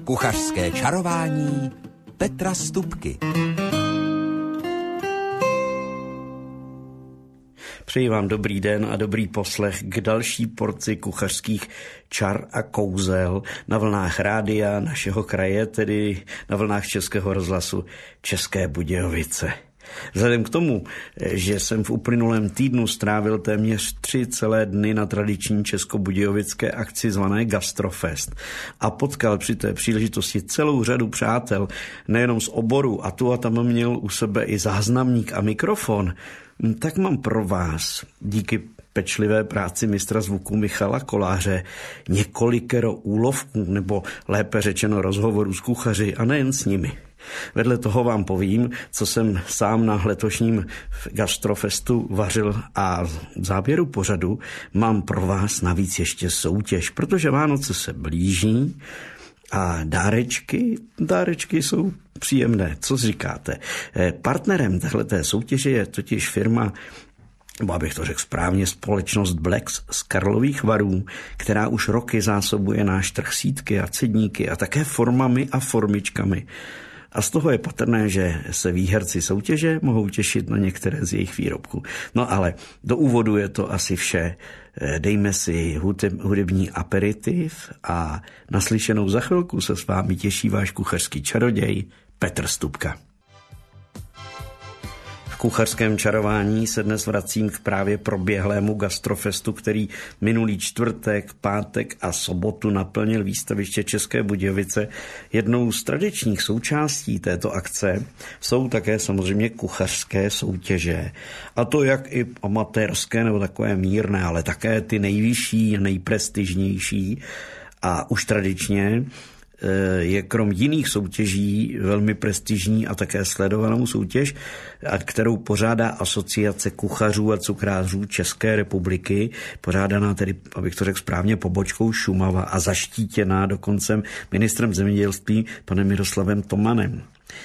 Kuchařské čarování Petra Stupky. Přeji vám dobrý den a dobrý poslech k další porci kuchařských čar a kouzel na vlnách rádia našeho kraje, tedy na vlnách Českého rozhlasu České Budějovice. Vzhledem k tomu, že jsem v uplynulém týdnu strávil téměř 3 celé dny na tradiční českobudějovické akci zvané Gastrofest a potkal při té příležitosti celou řadu přátel, nejenom z oboru, a tu a tam měl u sebe i záznamník a mikrofon, tak mám pro vás, díky pečlivé práci mistra zvuku Michala Koláře, několikero úlovků, nebo lépe řečeno rozhovorů s kuchaři a nejen s nimi. Vedle toho vám povím, co jsem sám na letošním Gastrofestu vařil, a v závěru pořadu mám pro vás navíc ještě soutěž, protože Vánoce se blíží a dárečky jsou příjemné. Co říkáte? Partnerem téhleté soutěže je totiž firma, nebo abych to řekl správně, společnost Blex z Karlových Varů, která už roky zásobuje náš trh sýtky a cedníky a také formami a formičkami. A z toho je patrné, že se výherci soutěže mohou těšit na některé z jejich výrobků. No ale do úvodu je to asi vše. Dejme si hudební aperitiv a naslyšenou za chvilku se s vámi těší váš kuchařský čaroděj Petr Stupka. V kuchařském čarování se dnes vracím k právě proběhlému Gastrofestu, který minulý čtvrtek, pátek a sobotu naplnil výstaviště České Budějovice. Jednou z tradičních součástí této akce jsou také samozřejmě kuchařské soutěže. A to jak i amatérské nebo takové mírné, ale také ty nejvyšší, nejprestižnější. A už tradičně je krom jiných soutěží velmi prestižní a také sledovanou soutěž, kterou pořádá Asociace kuchařů a cukrářů České republiky, pořádaná tedy, abych to řekl správně, pobočkou Šumava a zaštítěná dokonce ministrem zemědělství panem Miroslavem Tomanem.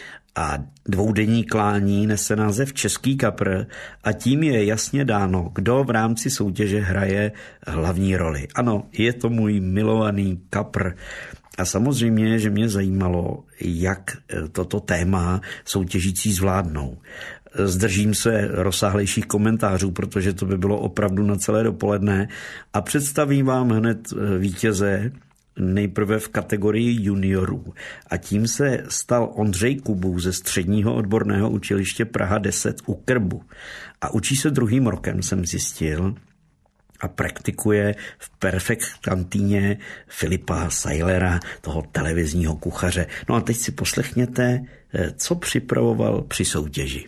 A dvoudenní klání nese název Český kapr a tím je jasně dáno, kdo v rámci soutěže hraje hlavní roli. Ano, je to můj milovaný kapr. A samozřejmě, že mě zajímalo, jak toto téma soutěžící zvládnou. Zdržím se rozsáhlejších komentářů, protože to by bylo opravdu na celé dopoledne, a představím vám hned vítěze nejprve v kategorii juniorů. A tím se stal Ondřej Kubů ze Středního odborného učiliště Praha 10 u Krbu. A učí se 2. rokem, jsem zjistil, a praktikuje v Perfekt kantýně Filipa Sajlera, toho televizního kuchaře. No a teď si poslechněte, co připravoval při soutěži.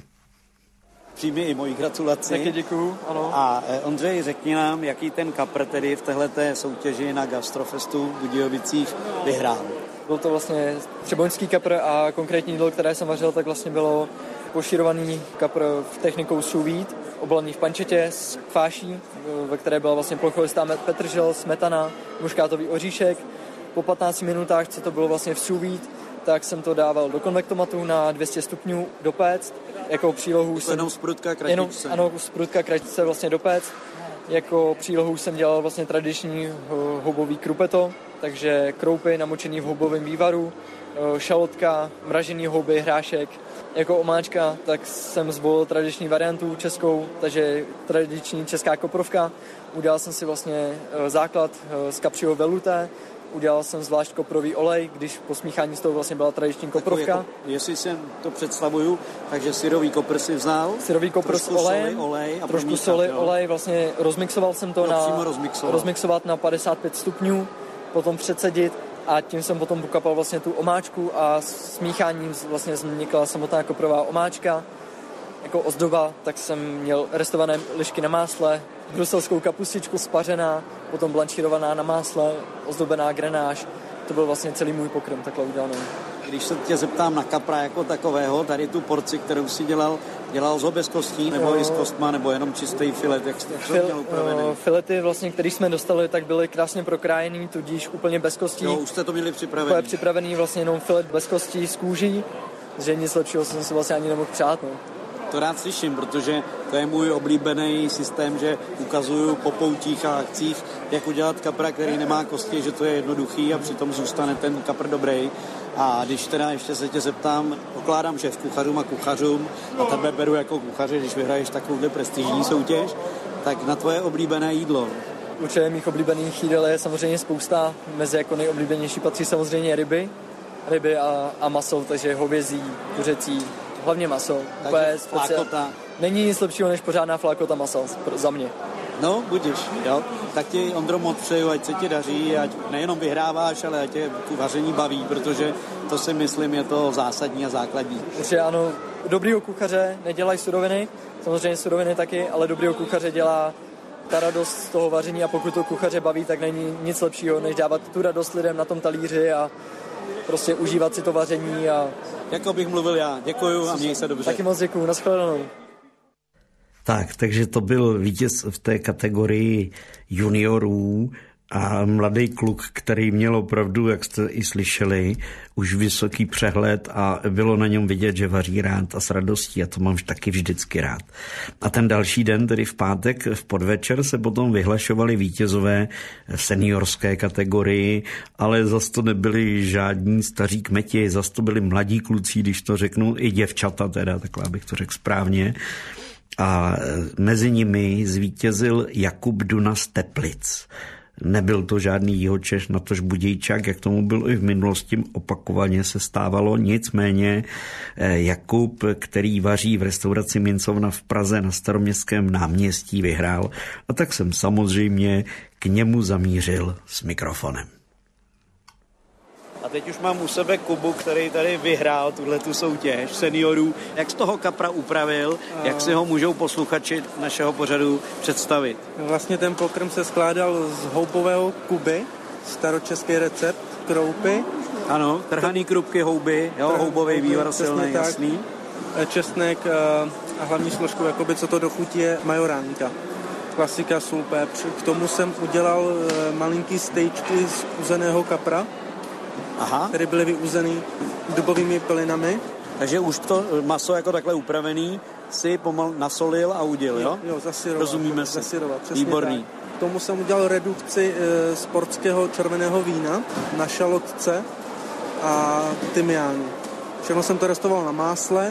Přijmi i moji gratulaci. Taky děkuju, ano. A Ondřej, řekni nám, jaký ten kapr tedy v téhleté soutěži na Gastrofestu v Budějovicích vyhrál. Byl to vlastně třeboňský kapr a konkrétní jídlo, které jsem vařil, tak vlastně bylo pošírovaný kapr v technikou sous vide, obalený v pančetě s kváší, ve které byla vlastně plocholistá petržel, smetana, muškátový oříšek. Po 15 minutách, co to bylo vlastně v sous vide, tak jsem to dával do konvektomatu na 200 stupňů dopéct. Jako přílohu jsem... Jenom sprutka kratičce. Ano, sprutka kratičce vlastně dopéct. Jako přílohu jsem dělal vlastně tradiční houbový krupeto, takže kroupy namočený v houbovém vývaru, šalotka, mražený houby, hrášek. Jako omáčka, tak jsem zvolil tradiční variantu českou, takže tradiční česká koprovka. Udělal jsem si vlastně základ z kapřího veluté, udělal jsem zvlášť koprový olej, když po smíchání z toho vlastně byla tradiční koprovka. Jako, jestli si to představuju, takže syrový kopr si vzal, syrový kopr s olejem, trošku soli, olej, vlastně rozmixoval jsem to rozmixovat na 55 stupňů, potom předsedit a tím jsem potom pokapal vlastně tu omáčku a smícháním vlastně vznikla samotná koprová omáčka. Jako ozdoba, tak jsem měl restované lišky na másle, bruselskou kapustičku spařená, potom blanšírovaná na másle, ozdobená grenáž. To byl vlastně celý můj pokrm takhle udělaný. Když se tě zeptám na kapra jako takového, tady tu porci, kterou si dělal z ho bez kostí, nebo i s kostma, nebo jenom čistý filet, jak to měl upravený? Filety, vlastně, které jsme dostali, tak byly krásně prokrájený, tudíž úplně bez kostí. Jo, už jste to měli připravený. Připravený vlastně jenom filet bez kostí z kůží, že nic lepšího jsem si vlastně ani nemohl přát. No. To rád slyším, protože to je můj oblíbený systém, že ukazuju po poutích a akcích, jak udělat kapra, který nemá kosti, že to je jednoduchý a přitom zůstane ten kapr dobrý. A když teda ještě se tě zeptám, pokládám šéf kuchařům a kuchařům a tebe beru jako kuchaře, když vyhraješ takovouhle prestižní soutěž, tak na tvoje oblíbené jídlo. Určitě mých oblíbených jídel je samozřejmě spousta, mezi jako nejoblíbenější patří samozřejmě ryby a maso, takže hovězí, kuřecí, hlavně maso. Takže flákota. Není nic lepšího než pořádná flákota masa za mě. No, budiš, jo. Tak ti, Ondro, moc přeju, ať se ti daří, ať nejenom vyhráváš, ale ať tě vaření baví, protože to si myslím je to zásadní a základní. Určitě ano, dobrýho kuchaře nedělají suroviny, samozřejmě suroviny taky, ale dobrýho kuchaře dělá ta radost z toho vaření a pokud to kuchaře baví, tak není nic lepšího, než dávat tu radost lidem na tom talíři a prostě užívat si to vaření. A jako bych mluvil já. Děkuju a měj se dobře. Taky moc děkuju, nashledanou. Tak, takže to byl vítěz v té kategorii juniorů a mladý kluk, který měl opravdu, jak jste i slyšeli, už vysoký přehled a bylo na něm vidět, že vaří rád a s radostí a to mám taky vždycky rád. A ten další den, tedy v pátek v podvečer, se potom vyhlašovali vítězové v seniorské kategorii, ale zas to nebyli žádní staří kmeti, zas to byli mladí kluci, když to řeknu, i děvčata teda, takhle abych to řekl správně. A mezi nimi zvítězil Jakub Duna z Teplic. Nebyl to žádný Jihočeš, natož Budějčák, jak tomu bylo i v minulosti, opakovaně se stávalo. Nicméně Jakub, který vaří v restauraci Mincovna v Praze na Staroměstském náměstí, vyhrál. A tak jsem samozřejmě k němu zamířil s mikrofonem. A teď už mám u sebe Kubu, který tady vyhrál tuhletu soutěž seniorů. Jak z toho kapra upravil, jak si ho můžou posluchači našeho pořadu představit? Vlastně ten pokrm se skládal z houbového kuby, staročeský recept, kroupy. Ano, trhaný krupky houby, jo, houbový vývar silný, jasný. Česnek a hlavní složkou, jakoby, co to dochutí, je majoránka. Klasika, sůl, pepř. K tomu jsem udělal malinký stejčky z uzeného kapra. Aha. Které byly vyuzený dubovými pilinami. Takže už to maso jako takhle upravený si pomal nasolil a uděl, jo? Jo, zasyrovat. Rozumíme se. Zasyrovat, přesně výborný. Tak. K tomu jsem udělal redukci z portského červeného vína na šalotce a tymiánu. Všechno jsem to restoval na másle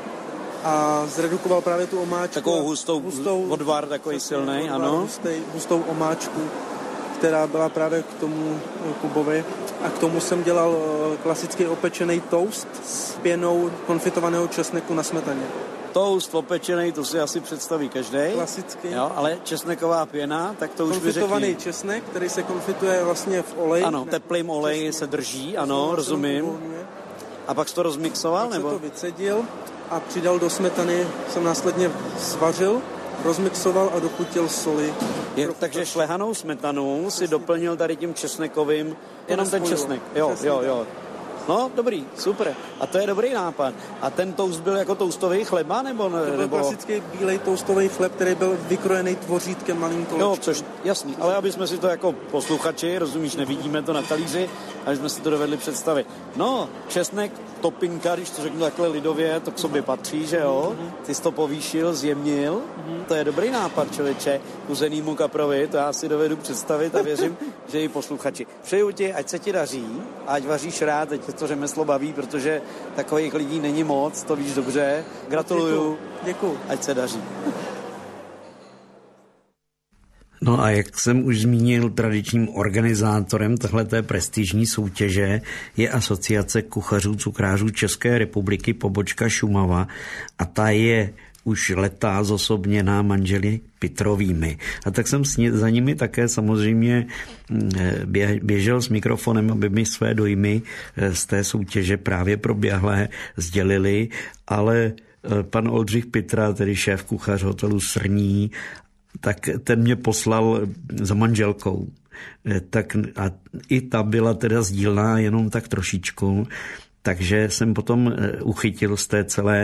a zredukoval právě tu omáčku. Takovou hustou odvar, takový silný, ano. Hustou omáčku, která byla právě k tomu Kubovi. A k tomu jsem dělal klasický opečený toast s pěnou konfitovaného česneku na smetaně. Toast opečený, to si asi představí každý. Klasický. Jo, ale česneková pěna, tak to už vyřekni. Konfitovaný česnek, který se konfituje vlastně v oleji. Ano, teplým oleji se drží, ano, rozumím. A pak jsi to rozmixoval, pak nebo? Pak to vycedil a přidal do smetany, jsem následně svařil, rozmixoval a dochutil soli. Takže šlehanou smetanu si doplnil tady tím česnekovým, jenom ten česnek. Jo. No, dobrý, super. A to je dobrý nápad. A ten toast byl jako toastový chleba, nebo? To byl klasický bílej toastový chleb, který byl vykrojený tvořítkem malým kolečkem. Jo, což jasný, ale aby jsme si to jako posluchači, rozumíš, nevidíme to na talíři, aby jsme si to dovedli představit. No, česnek, topinka, když to řeknu takhle lidově, to k sobě patří, že jo? Ty jsi to povýšil, zjemnil. To je dobrý nápad, člověče, k uzenýmu kaprovi, to já si dovedu představit a věřím, že i posluchači. Přeju ti, ať se ti daří, ať vaříš rád, teď to řemeslo baví, protože takových lidí není moc, to víš dobře. Gratuluju. Děkuju. Ať se daří. No a jak jsem už zmínil, tradičním organizátorem tohleté prestižní soutěže je Asociace kuchařů cukrářů České republiky pobočka Šumava a ta je už letá zosobněná manželi Pitrovými. A tak jsem za nimi také samozřejmě běžel s mikrofonem, aby mi své dojmy z té soutěže právě proběhlé sdělili, ale pan Oldřich Pitra, tedy šéf kuchař hotelu Srní, tak ten mě poslal za manželkou. Tak a i ta byla teda sdílná jenom tak trošičku, takže jsem potom uchytil z té celé,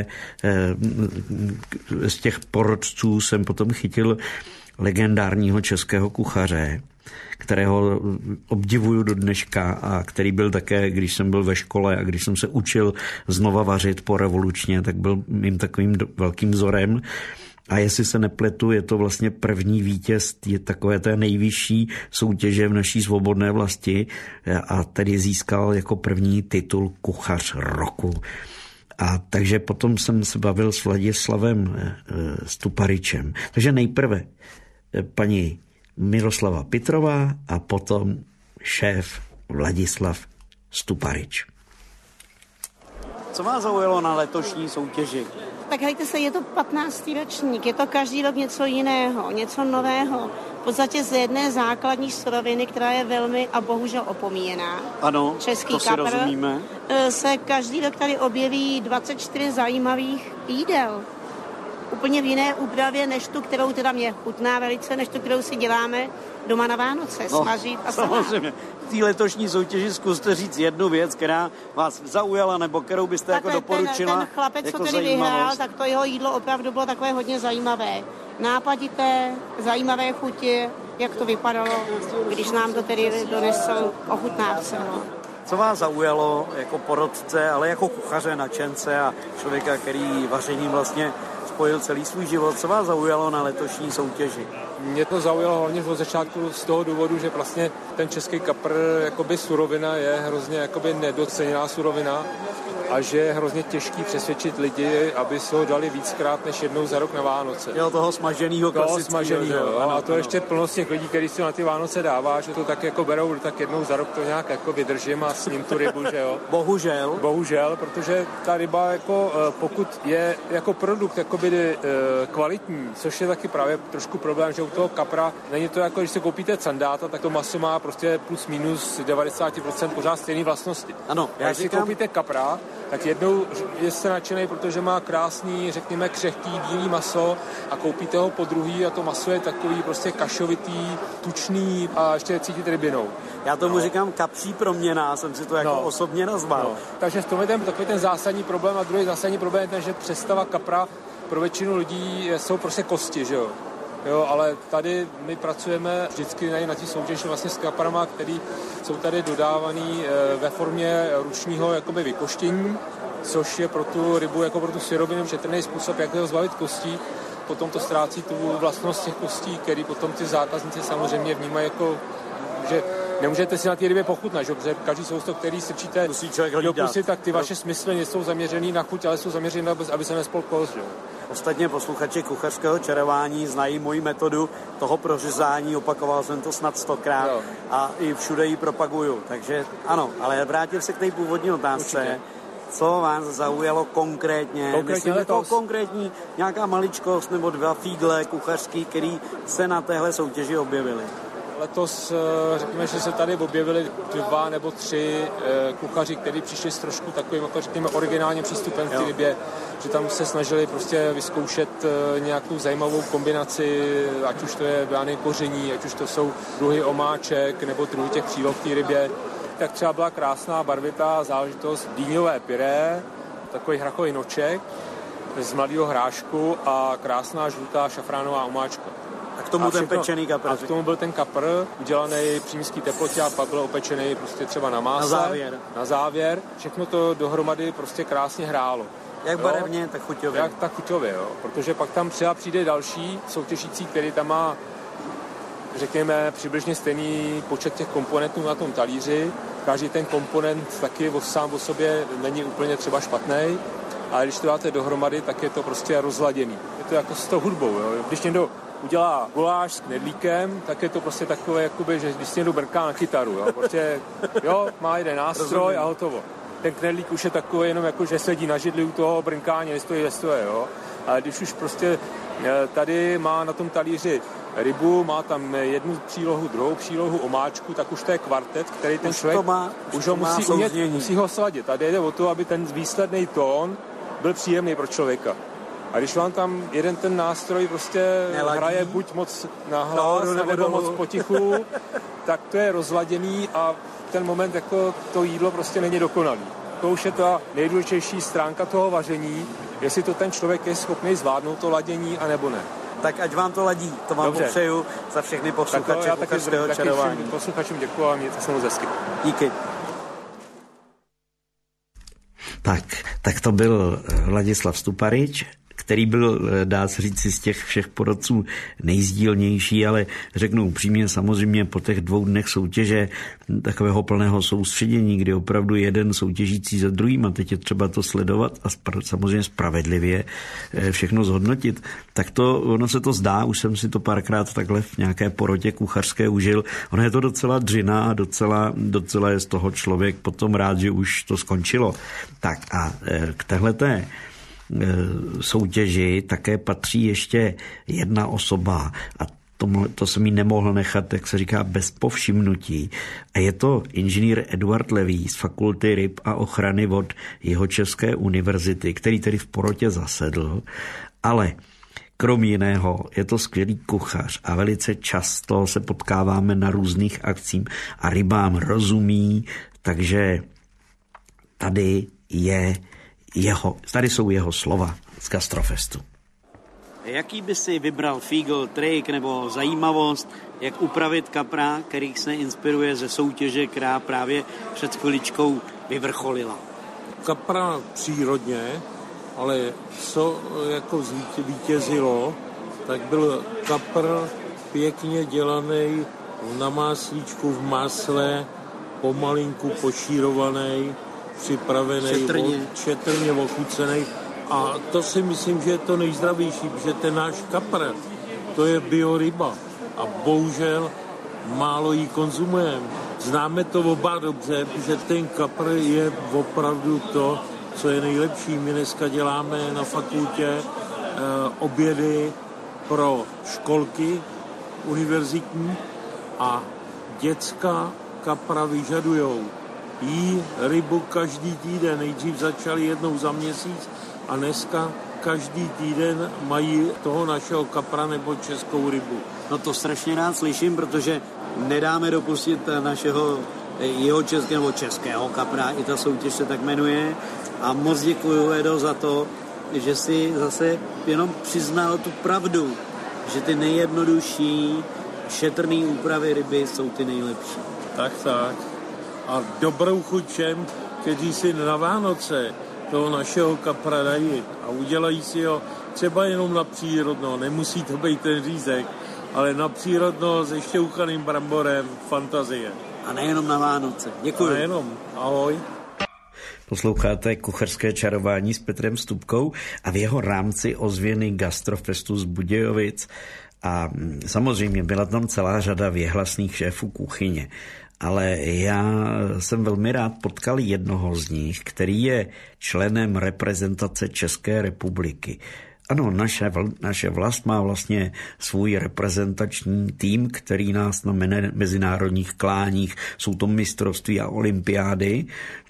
z těch porodců jsem potom chytil legendárního českého kuchaře kterého obdivuju do dneška a který byl také, když jsem byl ve škole a když jsem se učil znova vařit po revolučně, tak byl mým takovým velkým vzorem. A jestli se nepletu, je to vlastně první vítěz je takové té nejvyšší soutěže v naší svobodné vlasti a tedy získal jako první titul kuchař roku. A takže potom jsem se bavil s Vladislavem Stuparičem. Takže nejprve paní Miroslava Pitrová a potom šéf Vladislav Stuparič. Co vás zaujalo na letošní soutěži? Tak hejte se, je to 15. ročník, je to každý rok něco jiného, něco nového. V podstatě z jedné základní suroviny, která je velmi a bohužel opomíjená. Ano, český to si kapr, rozumíme. Se každý rok tady objeví 24 zajímavých jídel. Úplně v jiné úpravě, než tu, kterou teda mě chutná velice, než tu, kterou si děláme doma na Vánoce, smažit a samozřejmě. V té letošní soutěži zkuste říct jednu věc, která vás zaujala, nebo kterou byste jako doporučila. Ten chlapec, jako co tady vyhrál, tak to jeho jídlo opravdu bylo takové hodně zajímavé. Nápadité, zajímavé chuti, jak to vypadalo, když nám to tedy donesl ochutnávce. No. Co vás zaujalo jako porodce, ale jako kuchaře, nadšence a člověka, který vařením vlastně spojil celý svůj život. Co vás zaujalo na letošní soutěži? Mě to zaujalo hlavně od začátku z toho důvodu, že vlastně ten český kapr, jakoby surovina je hrozně jakoby nedoceněná surovina a že je hrozně těžký přesvědčit lidi, aby si ho dali víckrát než jednou za rok na Vánoce. Jo, toho smaženýho klasického. A to ještě plnost těch lidí, kteří si na ty Vánoce dává, že to tak jako berou, tak jednou za rok to nějak jako vydržím a sním tu rybu, že jo. Bohužel, protože ta ryba jako pokud je jako produkt jakoby kvalitní, což je taky právě trošku problém, že u toho kapra není to jako, když si koupíte candáta, tak to maso má prostě plus minus 90% pořád stejné vlastnosti. Ano, a když si koupíte kapra, tak jednou jste nadšenej, protože má krásný, řekněme, křehký bílý maso a koupíte ho po druhý a to maso je takový prostě kašovitý, tučný a ještě cítit rybinou. Já tomu říkám kapří proměna, jsem si to jako osobně nazval. Takže v tom je takový ten zásadní problém a druhý zásadní problém je ten, že představa kapra pro většinu lidí jsou prostě kosti, že jo. Jo, ale tady my pracujeme vždycky na té soutěži vlastně s kaprama, který jsou tady dodávaný ve formě ručního jakoby vykoštění, což je pro tu rybu, jako pro tu syrovinu šetrný způsob, jak ho zbavit kostí. Potom to ztrácí tu vlastnost těch kostí, který potom ty zákazníci samozřejmě vnímají jako, že nemůžete si na té rybě pochutnat, že? Protože každý soustok, který strčíte do pusy, tak ty vaše smysly nejsou zaměřený na chuť, ale jsou zaměřený, aby se nespol kost, že? Ostatně posluchači kuchařského čarování znají moji metodu toho prořezání, opakoval jsem to snad 100krát a i všude ji propaguju, takže ano, ale vrátil se k té původní otázce. Určitě. Co vás zaujalo konkrétně? Myslím, jako konkrétní nějaká maličkost nebo 2 fígle kuchařský, který se na téhle soutěži objevily? Letos řekněme, že se tady objevili 2 nebo 3 kuchaři, kteří přišli s trošku takovým, jako řekněme, originálním přístupem k té rybě, že tam se snažili prostě vyzkoušet nějakou zajímavou kombinaci, ať už to je koření, ať už to jsou druhy omáček nebo druhy těch příloh v té rybě. Tak třeba byla krásná barvitá záležitost dýňové pyré, takový hrachový noček z mladého hrášku a krásná žlutá šafránová omáčka. A k tomu ten pečený kapr. A k tomu byl ten kapr udělaný při nízké teplotě a pak byl opečený prostě třeba na másle. Na závěr. Všechno to dohromady prostě krásně hrálo. Jak barevně, tak chuťově. Tak chuťově, jo. Protože pak tam třeba přijde další soutěžící, který tam má, řekněme, přibližně stejný počet těch komponentů na tom talíři. Každý ten komponent taky sám o sobě není úplně třeba špatný, ale když to dáte dohromady, tak je to prostě rozladěný. Je to jako s tou hudbou, jo. Když někdo udělá guláš s knedlíkem, tak je to prostě takové, jakoby, že když si někdo brká na kytaru, jo. Prostě, má jeden nástroj a hotovo. Ten knedlík už je takový jenom jako, že sedí na židli u toho brnkání, nestojí, jo. Ale když už prostě tady má na tom talíři rybu, má tam jednu přílohu, druhou přílohu, omáčku, tak už to je kvartet, který ten člověk už ho musí ho sladit. Tady jde o to, aby ten výsledný tón byl příjemný pro člověka. A když vám tam jeden ten nástroj prostě hraje buď moc nahlas, nebo moc potichu, tak to je rozladěný a ten moment jako to jídlo prostě není dokonalý. To už je ta nejdůležitější stránka toho vaření, jestli to ten člověk je schopný zvládnout to ladění, anebo ne. Tak ať vám to ladí, to vám popřeju za všechny posluchače Kuchařského čarování. Taky posluchačům děkuji a mějte se moc hezky. Díky. Tak to byl Ladislav Stuparič, který byl, dá se říct, z těch všech porodců nejzdílnější, ale řeknu upřímně, samozřejmě po těch 2 dnech soutěže takového plného soustředění, kdy opravdu jeden soutěžící za druhým a teď je třeba to sledovat a samozřejmě spravedlivě všechno zhodnotit, tak ono se to zdá, už jsem si to párkrát takhle v nějaké porotě kuchařské užil, ono je to docela dřina a docela je z toho člověk potom rád, že už to skončilo. Tak a k téhleté soutěži také patří ještě jedna osoba a to jsem jí nemohl nechat, jak se říká, bez povšimnutí. A je to inženýr Eduard Levý z Fakulty ryb a ochrany vod Jihočeské univerzity, který tedy v porotě zasedl, ale krom jiného je to skvělý kuchař a velice často se potkáváme na různých akcích a rybám rozumí, takže tady jsou jeho slova z Gastrofestu. Jaký by si vybral fígl, trik nebo zajímavost, jak upravit kapra, který se inspiruje ze soutěže, která právě před chviličkou vyvrcholila? Kapra přírodně, ale co jako vítězilo, tak byl kapr pěkně dělaný na máslíčku, v másle, pomalinku pošírovaný, připravený, šetrně ochucený. A to si myslím, že je to nejzdravější, protože ten náš kapr, to je bioryba a bohužel málo jí konzumujeme. Známe to oba dobře, protože ten kapr je opravdu to, co je nejlepší. My dneska děláme na fakultě obědy pro školky univerzitní a děcka kapra vyžadujou. Jí rybu každý týden, nejdřív začali jednou za měsíc a dneska každý týden mají toho našeho kapra nebo českou rybu. No to strašně rád slyším, protože nedáme dopustit našeho jihočeského nebo českého kapra, i ta soutěž se tak jmenuje. A moc děkuju, Edo, za to, že si zase jenom přiznal tu pravdu, že ty nejjednodušší šetrný úpravy ryby jsou ty nejlepší. Tak. A dobrou chuť všem, kteří si na Vánoce toho našeho kapra dají a udělají si ho třeba jenom na přírodno, nemusí to být ten řízek, ale na přírodno se šťouchaným bramborem, fantazie. A nejenom na Vánoce. Děkuji. A nejenom. Ahoj. Posloucháte Kuchařské čarování s Petrem Stupkou a v jeho rámci ozvěny Gastrofestu z Budějovic. A samozřejmě byla tam celá řada věhlasných šéfů kuchyně. Ale já jsem velmi rád potkal jednoho z nich, který je členem reprezentace České republiky. Ano, naše vlast má vlastně svůj reprezentační tým, který nás na mezinárodních kláních, jsou to mistrovství a olympiády,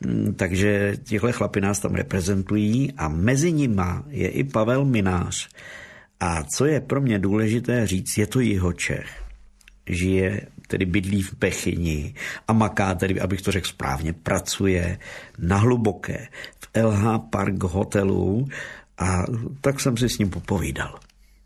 takže těchto chlapi nás tam reprezentují a mezi nima je i Pavel Minář. A co je pro mě důležité říct, je to Jihočech. Žije, tedy bydlí v Bechyni a maká, tedy, abych to řekl správně, pracuje na Hluboké v LH Park hotelu a tak jsem si s ním popovídal.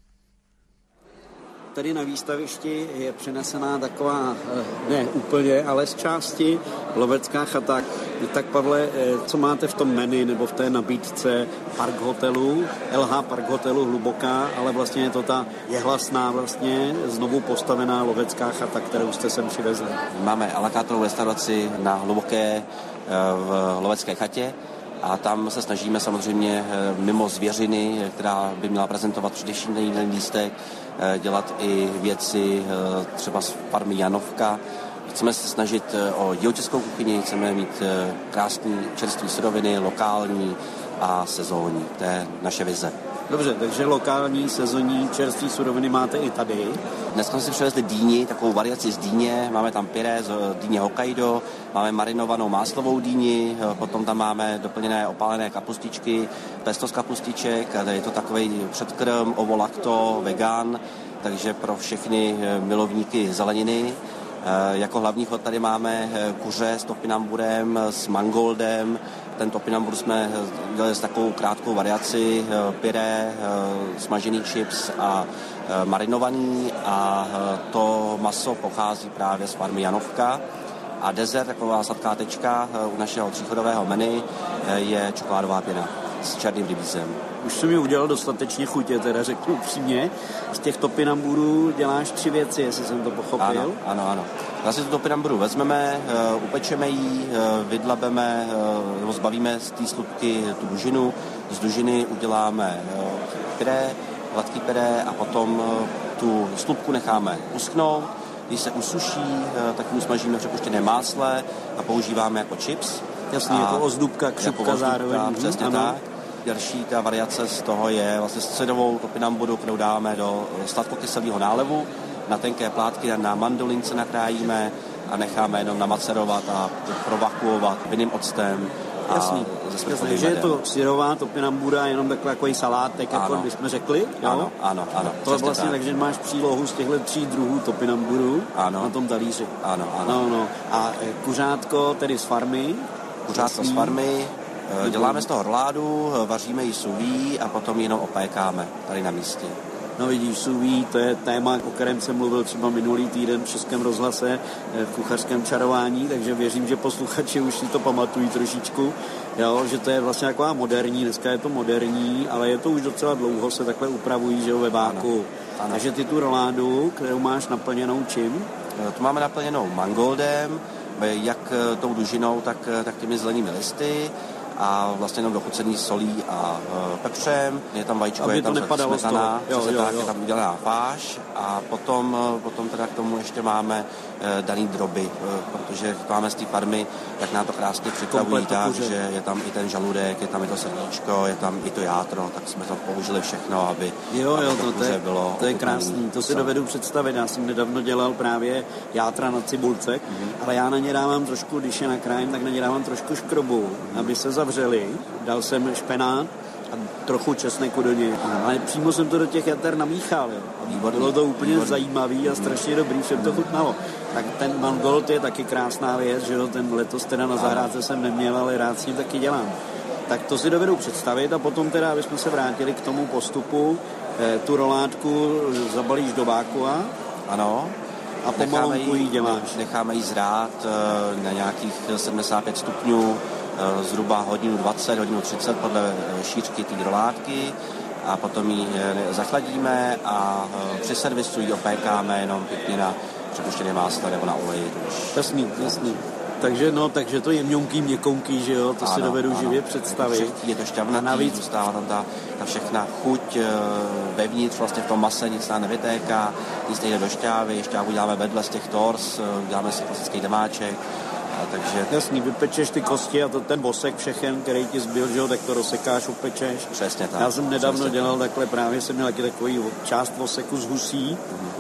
Tady na výstavišti je přenesená taková, ne úplně, ale z části lovecká chata. Tak Pavle, co máte v tom menu nebo v té nabídce Park hotelu, LH Park hotelu Hluboká, ale vlastně je to ta jehlasná vlastně znovu postavená lovecká chata, kterou jste sem přivezli. Máme alakátovou restauraci na Hluboké v lovecké chatě. A tam se snažíme samozřejmě mimo zvěřiny, která by měla prezentovat především ten jídelný lístek, dělat i věci třeba z farmy Janovka. Chceme se snažit o jihočeskou kuchyni, chceme mít krásné čerstvé suroviny, lokální a sezónní. To je naše vize. Dobře, takže lokální, sezónní, čerstvé suroviny máte i tady. Dneska jsme si přivezli dýni, takovou variaci z dýně. Máme tam pyré z dýně Hokkaido, máme marinovanou máslovou dýni, potom tam máme doplněné opálené kapustičky, pesto z kapustiček, je to takový předkrm, ovo-lakto, vegan, takže pro všechny milovníky zeleniny. Jako hlavní chod tady máme kuře s topinamburem, s mangoldem. Ten topinambur jsme dělali s takovou krátkou variaci, pyré, smažený chips a marinovaný a to maso pochází právě z farmy Janovka. A dezert, taková sladká tečka u našeho tříchodového menu, je čokoládová pěna s černým rybízem. Už jsem mi udělal dostatečně chutě, teda řeknu upřímně. Z těch topinamburů děláš 3 věci, jestli jsem to pochopil. Ano. Vlastně tu topinamburu vezmeme, upečeme ji, vydlabeme, nebo zbavíme z té slupky tu dužinu. Z dužiny uděláme pyré, hladký pyré a potom tu slupku necháme uschnout. Když se usuší, tak ji usmažíme v přepuštěném másle a používáme jako chips. Jasně, jako ozdůbka, křupka zároveň. Přesně tak. Další ta variace z toho je vlastně středovou topinamburu, kterou dáváme do sladkokyselého nálevu. Na tenké plátky na mandolince nakrájíme a necháme jenom namacerovat a provakuovat vinným octem. Jasný, že je to syrová topinambura, jenom takový salátek, jako když jsme řekli. Jo? Ano. To je vlastně tak, že máš přílohu z těchto 3 druhů topinamburu na tom talíři. Ano. A kuřátko tedy z farmy? Kuřátko z farmy. Děláme z toho roládu, vaříme ji sous vide a potom ji jenom opékáme tady na místě. No vidíš, sous vide, to je téma, o kterém jsem mluvil třeba minulý týden v Českém rozhlase v kuchařském čarování, takže věřím, že posluchači už si to pamatují trošičku, jo, že to je vlastně taková moderní, dneska je to moderní, ale je to už docela dlouho, se takhle upravují, že jo, ve váku. Ano. Takže ty tu roládu, kterou máš naplněnou čím? Tu máme naplněnou mangoldem, jak tou dužinou, tak těmi zelenými listy. A vlastně jenom dochucený solí a pepřem, je tam vajíčko, aby je tam smetana, je tam udělaná fáš a potom teda k tomu ještě máme daný droby, protože to máme z té farmy, tak nám to krásně připravují tak, že je tam i ten žaludek, je tam i to srdíčko, je tam i to játro, tak jsme to použili všechno, aby to bylo. To je krásný, to si dovedu představit, já jsem nedávno dělal právě játra na cibulce, ale já na ně dávám trošku, když je nakrájím, tak na ně dávám trošku škrobu, aby se zavřeli, dal jsem špenát a trochu česneku do něj. Ale přímo jsem to do těch jater namíchal. Bylo to úplně zajímavý a strašně dobrý, všem to chutnalo. Tak ten mangold je taky krásná věc, že jo, ten letos teda na zahrádce jsem neměl, ale rád s ním taky dělám. Tak to si dovedu představit a potom teda, abychom se vrátili k tomu postupu, tu rolátku zabalíš do vákua. Ano. A pomalonku ji děláš. Necháme ji zrát na nějakých 75 stupňů, zhruba hodinu 20, hodinu 30 podle šířky té rolátky a potom ji zachladíme a při servisu ji opékáme jenom pěkně na přepuštěné másle nebo na oleji. Jasný. Takže to je měnký, měkonký, že jo, to si dovedu živě představit. Je to šťavnatý, navíc zůstává tam ta všechna chuť vevnitř, vlastně v tom mase nic nám nevytéká, nic nejde do šťávy, šťávu děláme vedle z těch tors, děláme si klasický demáček. Takže jasný, vypečeš ty kosti a ten vosek všechen, který ti zbyl, že jo, tak to rozsekáš, upečeš. Přesně tak. Já jsem nedávno dělal takhle, právě jsem měl taky takový část voseku z husí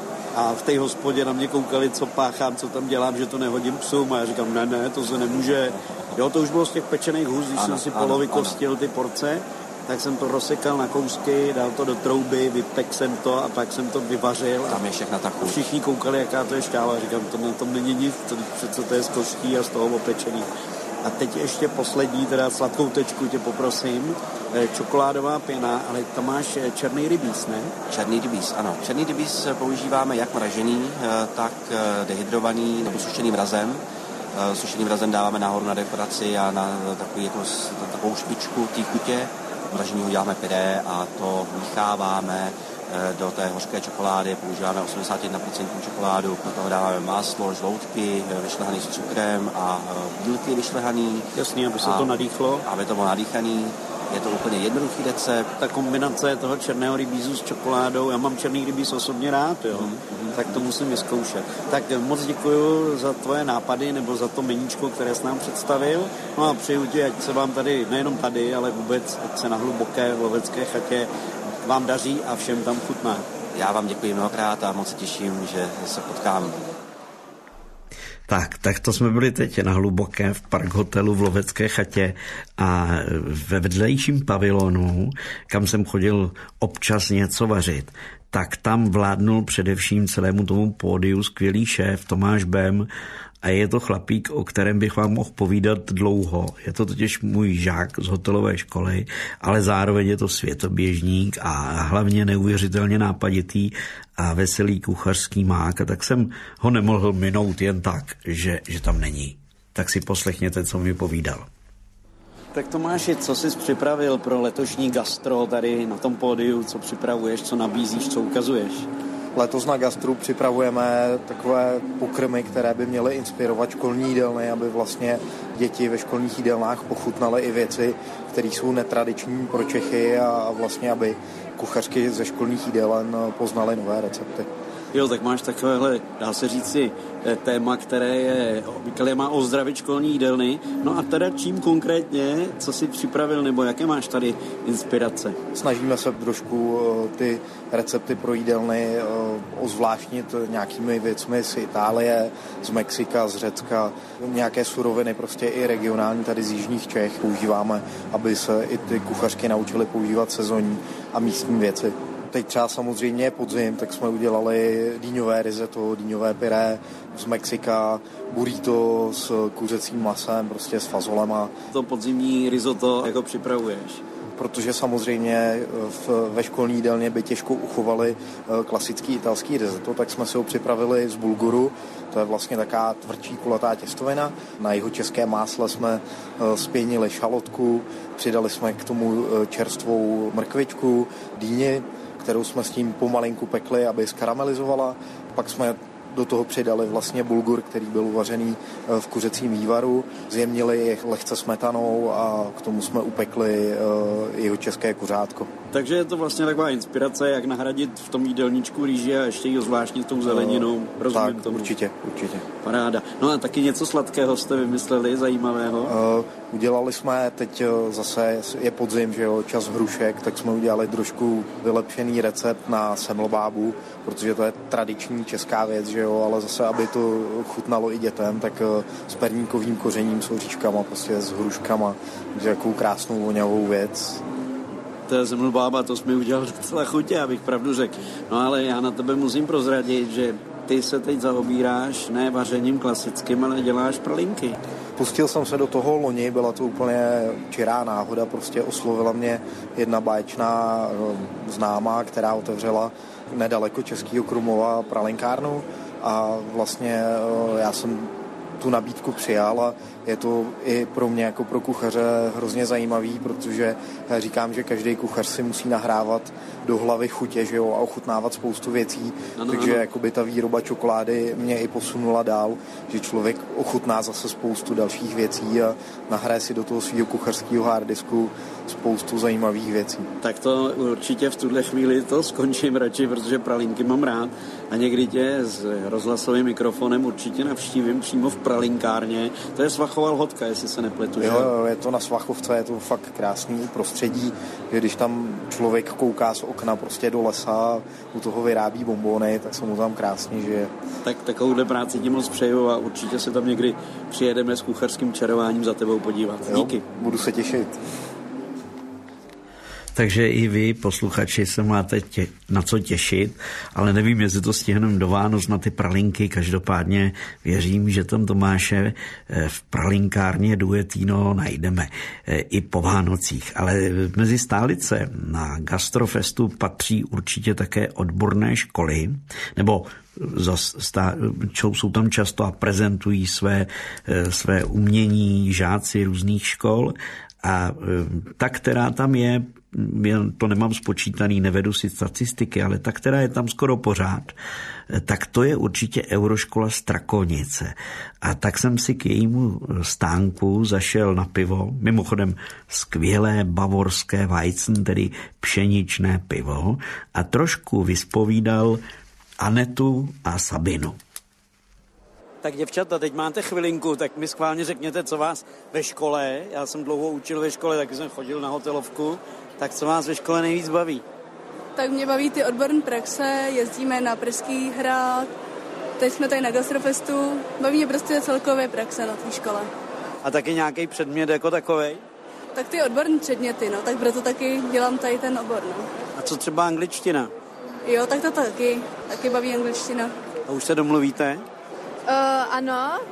a v té hospodě na mě koukali, co páchám, co tam dělám, že to nehodím psům a já říkám, ne, to se nemůže. Jo, to už bylo z těch pečených hus, když jsem si polovykostil ty porce, tak jsem to rozsekal na kousky, dal to do trouby, vypek jsem to a pak jsem to vyvařil. Tam je všechna ta chuť. Všichni koukali, jaká to je šťáva. Říkám, to na tom není nic, přece to je z kostí a z toho opečený. A teď ještě poslední, teda sladkou tečku tě poprosím. Čokoládová pěna, ale tam máš černý rybíz, ne? Černý rybíz, ano. Černý rybíz používáme jak mražený, tak dehydrovaný nebo sušeným mrazem. Sušeným mrazem dáváme nahoru na dekoraci a na takovou špičku té chutě. Mraženýho děláme pyré a to mícháváme do té hořké čokolády, používáme 81% čokoládu, do toho dáváme máslo, žloutky, vyšlehaný s cukrem a bílky vyšlehaný. Jasně, aby se to nadýchlo. Aby to bylo nadýchaný. Je to úplně jednoduchý recept. Ta kombinace toho černého rybízu s čokoládou, já mám černý rybíz osobně rád, jo. Tak to musím vyzkoušet. Tak moc děkuji za tvoje nápady nebo za to meníčko, které jsi nám představil. No a přeju ti, ať se vám tady, nejenom tady, ale vůbec, ať se na Hluboké lovecké chatě vám daří a všem tam chutná. Já vám děkuji mnohokrát a moc se těším, že se potkáme. Tak to jsme byli teď na Hluboké v Park hotelu v Lovecké chatě a ve vedlejším pavilonu, kam jsem chodil občas něco vařit, tak tam vládnul především celému tomu pódiu skvělý šéf Tomáš Bem a je to chlapík, o kterém bych vám mohl povídat dlouho. Je to totiž můj žák z hotelové školy, ale zároveň je to světoběžník a hlavně neuvěřitelně nápaditý a veselý kuchařský mák. A tak jsem ho nemohl minout jen tak, že tam není. Tak si poslechněte, co mi povídal. Tak Tomáši, co jsi připravil pro letošní gastro tady na tom pódiu? Co připravuješ, co nabízíš, co ukazuješ? Letos na gastru připravujeme takové pokrmy, které by měly inspirovat školní jídelny, aby vlastně děti ve školních jídelnách pochutnaly i věci, které jsou netradiční pro Čechy a vlastně, aby kuchařky ze školních jídelen poznaly nové recepty. Jo, tak máš takovéhle, dá se říci, téma, které je obvykle má ozdravit školní jídelny. No a teda čím konkrétně, co jsi připravil, nebo jaké máš tady inspirace? Snažíme se trošku ty recepty pro jídelny ozvláštnit nějakými věcmi z Itálie, z Mexika, z Řecka, nějaké suroviny prostě i regionální tady z jižních Čech používáme, aby se i ty kuchařky naučily používat sezonní a místní věci. Teď třeba samozřejmě je podzim, tak jsme udělali dýňové risotto, dýňové pyré z Mexika, burrito s kuřecím masem, prostě s fazolema. To podzimní risotto jako připravuješ? Protože samozřejmě ve školní jídelně by těžko uchovali klasický italský risotto, tak jsme si ho připravili z bulguru. To je vlastně taková tvrdší kulatá těstovina. Na jeho české másle jsme spěnili šalotku, přidali jsme k tomu čerstvou mrkvičku, dýni, kterou jsme s tím pomalinku pekli, aby skaramelizovala. Pak jsme do toho přidali vlastně bulgur, který byl uvařený v kuřecím vývaru, zjemnili je lehce smetanou a k tomu jsme upekli jeho české kuřátko. Takže je to vlastně taková inspirace, jak nahradit v tom jídelníčku rýži a ještě ji ozvláštnit tou zeleninou. Rozumím tak, tomu. Určitě. Paráda. No a taky něco sladkého jste vymysleli, zajímavého? Udělali jsme, teď zase je podzim, že jo, čas hrušek, tak jsme udělali trošku vylepšený recept na semlbábu, protože to je tradiční česká věc, že jo, ale zase, aby to chutnalo i dětem, tak s perníkovým kořením, s oříškama, prostě s hruškama, takže jakou krásnou voňavou věc. To je semlbába, to jsi mi udělal docela chutě, abych pravdu řekl. No ale já na tebe musím prozradit, že ty se teď zaobíráš ne vařením klasickým, ale děláš pralinky. Pustil jsem se do toho loni, byla to úplně čirá náhoda, prostě oslovila mě jedna báječná známá, která otevřela nedaleko Českého Krumlova pralinkárnu a vlastně já jsem tu nabídku přijal a je to i pro mě jako pro kuchaře hrozně zajímavý, protože já říkám, že každý kuchař si musí nahrávat do hlavy chutě, že jo, a ochutnávat spoustu věcí, takže jakoby ta výroba čokolády mě i posunula dál, že člověk ochutná zase spoustu dalších věcí a nahraje si do toho svého kuchařského harddisku spoustu zajímavých věcí. Tak to určitě v tuhle chvíli to skončím radši, protože pralinky mám rád a někdy tě s rozhlasovým mikrofonem určitě navštívím přímo v pralinkárně. To je Svachova Lhotka, jestli se nepletu. Jo, je to na Svachovce, je to fakt krásný prostředí, že když tam člověk kouká z okna prostě do lesa a u toho vyrábí bonbony, tak se mu tam krásně žije. Tak takovouhle práci ti moc přeju a určitě se tam někdy přijedeme s kuchařským čarováním za tebou podívat. Díky. Jo, budu se těšit. Takže i vy, posluchači, se máte na co těšit, ale nevím, jestli to stihneme do Vánoc na ty pralinky. Každopádně věřím, že tam Tomáše v pralinkárně Duetino najdeme i po Vánocích. Ale mezi stálice na Gastrofestu patří určitě také odborné školy, nebo jsou tam často a prezentují své umění žáci různých škol. A ta, která tam je, to nemám spočítaný, nevedu si statistiky, ale ta, která je tam skoro pořád, tak to je určitě Euroškola Strakonice. A tak jsem si k jejímu stánku zašel na pivo, mimochodem skvělé bavorské Weizen, tedy pšeničné pivo, a trošku vyspovídal Anetu a Sabinu. Tak děvčata, teď máte chvilinku, tak mi schválně řekněte, co vás ve škole, já jsem dlouho učil ve škole, taky jsem chodil na hotelovku, tak co vás ve škole nejvíc baví? Tak mě baví ty odborné praxe, jezdíme na Pražský hrad, teď jsme tady na Gastrofestu, baví mě prostě celkové praxe na té škole. A taky nějaký předmět jako takovej? Tak ty odborné předměty, no, tak proto taky dělám tady ten obor, no. A co třeba angličtina? Jo, tak to taky baví angličtina. A už se domluvíte? Ano,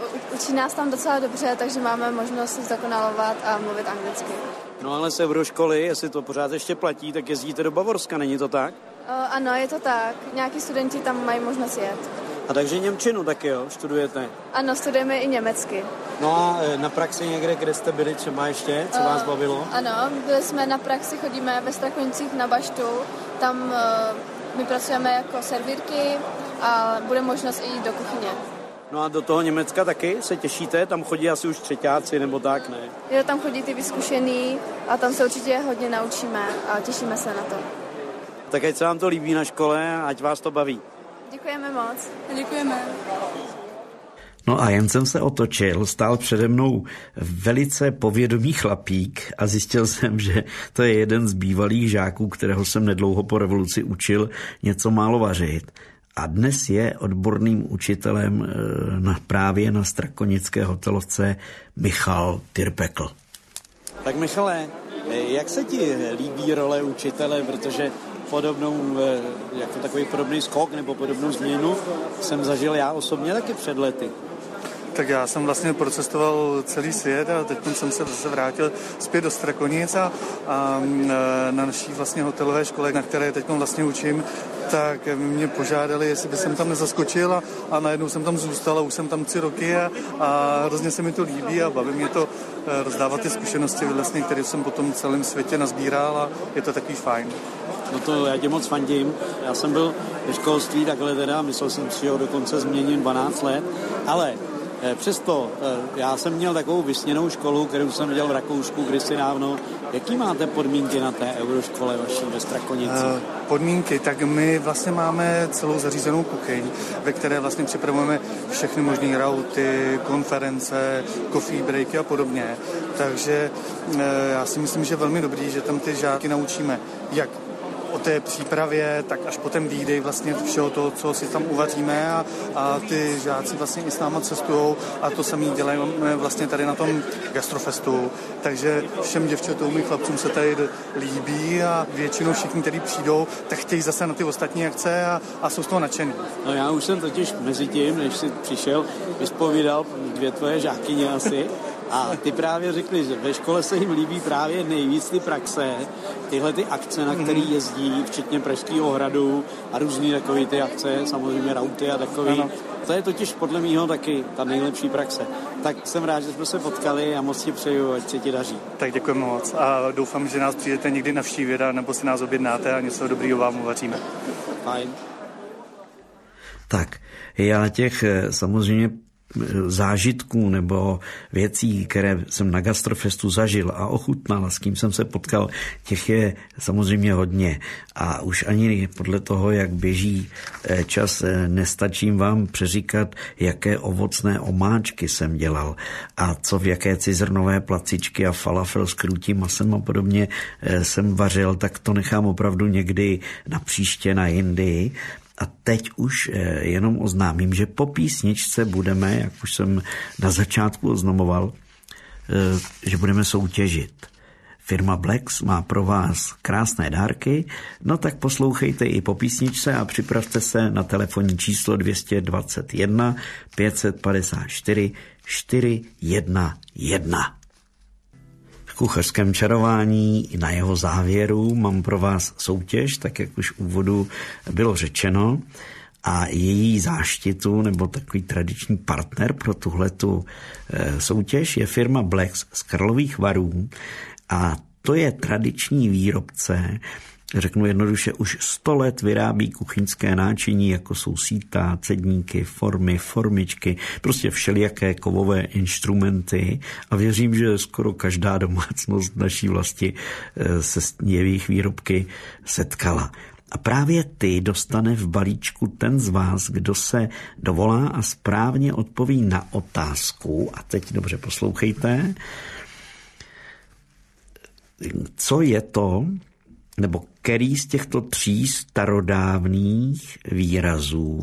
učí nás tam docela dobře, takže máme možnost se zdokonalovat a mluvit anglicky. No ale z euroškoly, jestli to pořád ještě platí, tak jezdíte do Bavorska, není to tak? Ano, je to tak. Nějaký studenti tam mají možnost jet. A takže němčinu taky, jo, studujete? Ano, studujeme i německy. No a na praxi někde, kde jste byli třeba ještě, co vás bavilo? Ano, byli jsme na praxi, chodíme ve Strakonicích na baštu, tam my pracujeme jako servírky a bude možnost i jít do kuchyně. No a do toho Německa taky se těšíte? Tam chodí asi už třeťáci nebo tak, ne? Jo, tam chodí ty vyzkušený a tam se určitě hodně naučíme a těšíme se na to. Tak ať se vám to líbí na škole a ať vás to baví. Děkujeme moc. Děkujeme. No a jen jsem se otočil, stál přede mnou velice povědomý chlapík a zjistil jsem, že to je jeden z bývalých žáků, kterého jsem nedlouho po revoluci učil něco málo vařit. A dnes je odborným učitelem právě na strakonické hotelovce Michal Tyrpekl. Tak Michale, jak se ti líbí role učitele, protože podobnou, jako takový podobný skok nebo podobnou změnu jsem zažil já osobně taky před lety. Tak já jsem vlastně procestoval celý svět a teď jsem se zase vrátil zpět do Strakonic a na naší vlastně hotelové škole, na které teď vlastně učím, tak mě požádali, jestli by jsem tam nezaskočil a najednou jsem tam zůstal a už jsem tam 3 roky a hrozně se mi to líbí a baví mě to rozdávat ty zkušenosti, vlastně, které jsem po tom celém světě nazbíral a je to takový fajn. No to já tě moc fandím. Já jsem byl ve školství takhle teda, myslel jsem si, že ho dokonce změním 12 let, ale přesto já jsem měl takovou vysněnou školu, kterou jsem dělal v Rakousku kdysi dávno. Jaký máte podmínky na té euroškole vaší ve Strakonici? Podmínky, tak my vlastně máme celou zařízenou kuchyň, ve které vlastně připravujeme všechny možné rauty, konference, coffee breaky a podobně. Takže já si myslím, že je velmi dobrý, že tam ty žáky naučíme, jak o té přípravě, tak až po ten výdej vlastně všeho toho, co si tam uvaříme a ty žáci vlastně i s náma cestujou a to samý dělají vlastně tady na tom gastrofestu. Takže všem děvčatům i chlapcům se tady líbí a většinou všichni, kteří přijdou, tak chtějí zase na ty ostatní akce a jsou z toho nadšení. No já už jsem totiž mezi tím, než jsi přišel, vyspovídal 2 tvoje žákyně asi. A ty právě řekli, že ve škole se jim líbí právě nejvíc ty praxe, tyhle ty akce, na které jezdí, včetně Pražského hradu a různý takový ty akce, samozřejmě rauty a takový. Ano. To je totiž podle mýho taky ta nejlepší praxe. Tak jsem rád, že jsme se potkali a moc ti přeju, ať se ti daří. Tak děkujeme moc a doufám, že nás přijdete někdy navštívit nebo si nás objednáte a něco dobrýho vám uvaříme. Fajn. Tak, já těch samozřejmě zážitků nebo věcí, které jsem na Gastrofestu zažil a ochutnal a s kým jsem se potkal, těch je samozřejmě hodně. A už ani podle toho, jak běží čas, nestačím vám přeříkat, jaké ovocné omáčky jsem dělal a co v jaké cizrnové placičky a falafel s krůtím masem a podobně jsem vařil, tak to nechám opravdu někdy na příště, na jindy. A teď už jenom oznámím, že po písničce budeme, jak už jsem na začátku oznamoval, že budeme soutěžit. Firma Blex má pro vás krásné dárky, no tak poslouchejte i po písničce a připravte se na telefonní číslo 221 554 411. V kuchařském čarování na jeho závěru mám pro vás soutěž, tak jak už v úvodu bylo řečeno, a její záštitu nebo takový tradiční partner pro tuhletu soutěž je firma Blex z Karlových Varů a to je tradiční výrobce, řeknu jednoduše, už 100 let vyrábí kuchyňské náčiní, jako jsou síta, cedníky, formy, formičky, prostě všelijaké kovové instrumenty a věřím, že skoro každá domácnost naší vlasti se s jejich výrobky setkala. A právě ty dostane v balíčku ten z vás, kdo se dovolá a správně odpoví na otázku, a teď dobře poslouchejte, co je to, nebo který z těchto 3 starodávných výrazů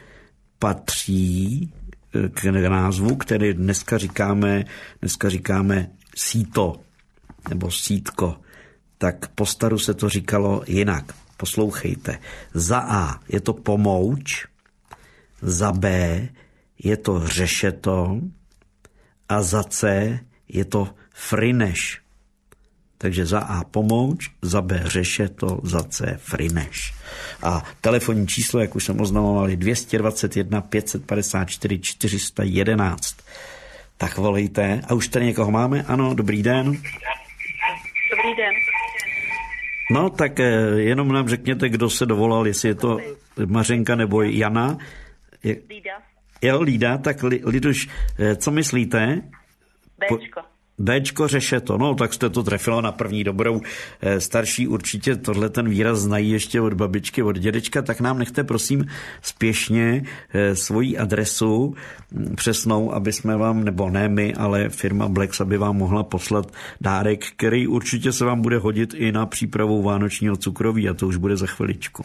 patří k názvu, který dneska říkáme síto nebo sítko. Tak po staru se to říkalo jinak. Poslouchejte. Za A je to pomouč, za B je to řešeto a za C je to frineš. Takže za A pomouč, za B řešeto, za C frineš. A telefonní číslo, jak už jsem oznamoval, je 221 554 411. Tak volejte. A už tady někoho máme? Ano, dobrý den. Dobrý den. No, tak jenom nám řekněte, kdo se dovolal, jestli je to Mařenka nebo Jana. Lída. Jo, Lída, tak Liduš, co myslíte? Béčko. Béčko řešeto, no tak jste to trefila na první dobrou. Starší určitě tohle ten výraz znají ještě od babičky, od dědečka, tak nám nechte prosím spěšně svoji adresu přesnou, aby jsme vám, nebo ne my, ale firma Blex, aby vám mohla poslat dárek, který určitě se vám bude hodit i na přípravu vánočního cukroví a to už bude za chviličku.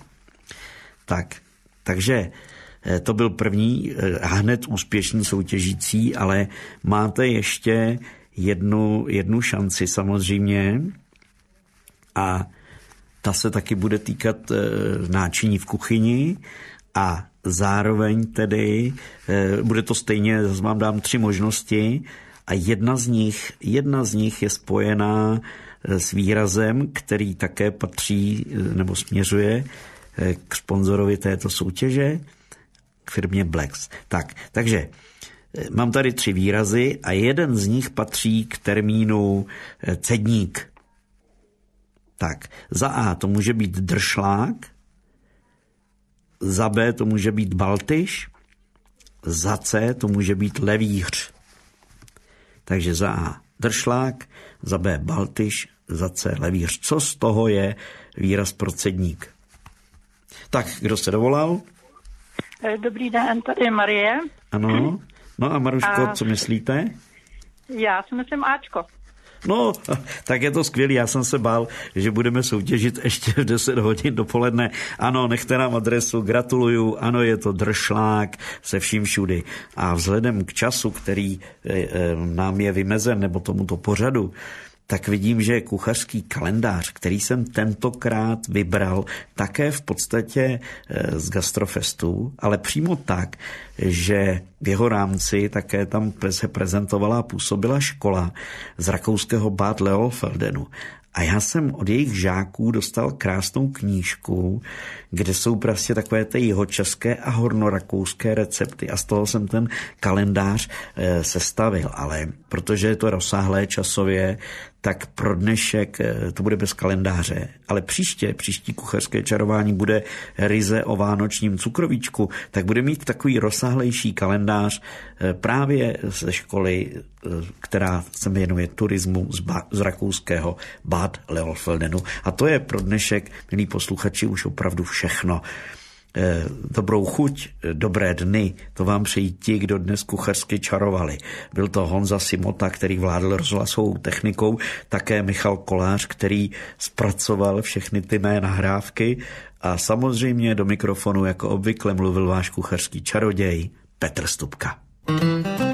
Takže to byl první a hned úspěšný soutěžící, ale máte ještě jednu šanci samozřejmě a ta se taky bude týkat náčiní v kuchyni a zároveň tedy bude to stejně, zase vám dám 3 možnosti a jedna z nich je spojená s výrazem, který také patří nebo směřuje k sponzorovi této soutěže, k firmě Blex. Takže mám tady 3 výrazy a jeden z nich patří k termínu cedník. Tak, za A to může být dršlák, za B to může být baltyš, za C to může být levíř. Takže za A dršlák, za B baltyš, za C levíř. Co z toho je výraz pro cedník? Tak, kdo se dovolal? Dobrý den, tady je Marie. Ano. No a Maruško, co myslíte? Já si myslím Ačko. No, tak je to skvělý. Já jsem se bál, že budeme soutěžit ještě v 10 hodin dopoledne. Ano, nechte nám adresu, gratuluju. Ano, je to dršlák se vším všudy. A vzhledem k času, který nám je vymezen, nebo tomuto pořadu, tak vidím, že kuchařský kalendář, který jsem tentokrát vybral, také v podstatě z Gastrofestu, ale přímo tak, že v jeho rámci také tam se prezentovala a působila škola z rakouského Bad Leolfeldenu. A já jsem od jejich žáků dostal krásnou knížku, kde jsou prostě takové ty jihočeské a hornorakouské recepty a z toho jsem ten kalendář sestavil. Ale protože je to rozsáhlé časově, tak pro dnešek to bude bez kalendáře. Ale příští kuchařské čarování bude ryze o vánočním cukrovíčku, tak bude mít takový rozsáhlejší kalendář právě ze školy, která se jmenuje turismu z rakouského Bad Leolfeldenu. A to je pro dnešek, milí posluchači, už opravdu všechno. Dobrou chuť, dobré dny, to vám přejí ti, kdo dnes kuchařsky čarovali. Byl to Honza Simota, který vládl rozhlasovou technikou, také Michal Kolář, který zpracoval všechny ty mé nahrávky a samozřejmě do mikrofonu jako obvykle mluvil váš kuchařský čaroděj Petr Stupka.